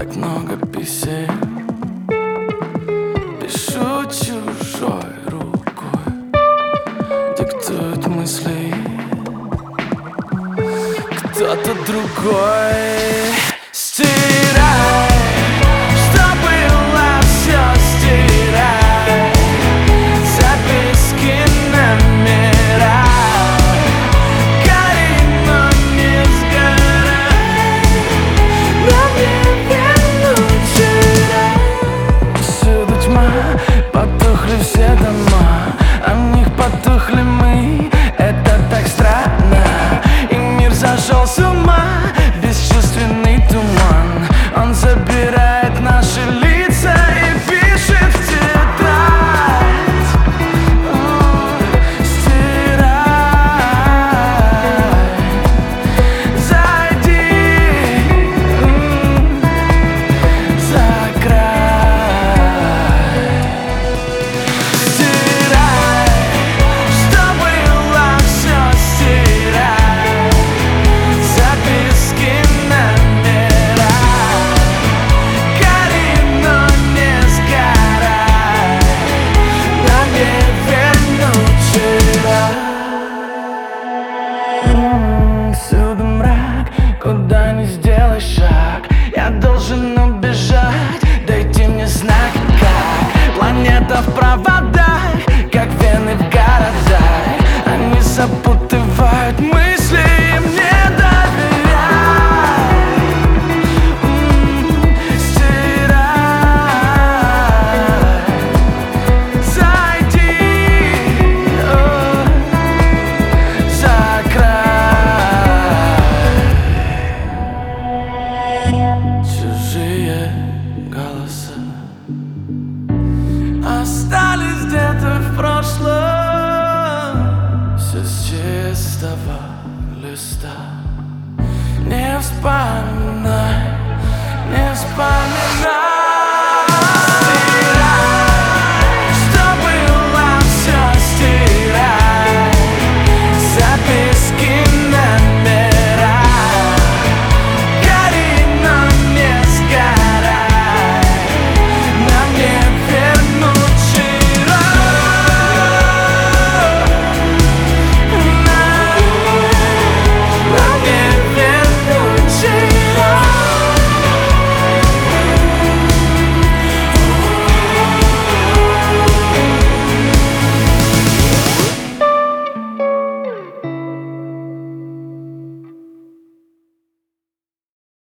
так много писем, пишу чужой рукой, диктует мысли кто-то другой. Стирай, что было, все стирай, записки, номера. Гори, но не сгорай, нам не вернуть вчера. Всюду тьма, потухли все дома, а в них потухли мы. Это так странно, и мир зашел с ума. Бесчувственный туман, он забирает наши лица и пишет в тетрадь. Стирай, зайди за край. Стирай, что было, все стирай, записки, номера. Гори, но не сгорай, нам не вернуть вчера. Всюду мрак, куда ни сделай шаг, я должен убежать, дайте мне знак как. Планета в проводах, как вены в городах, они запутывают мысли, им не доверяй. Стирай, зайди за край. Чужие голоса остались где-то в прошлом. Все с чистого листа, не вспомнить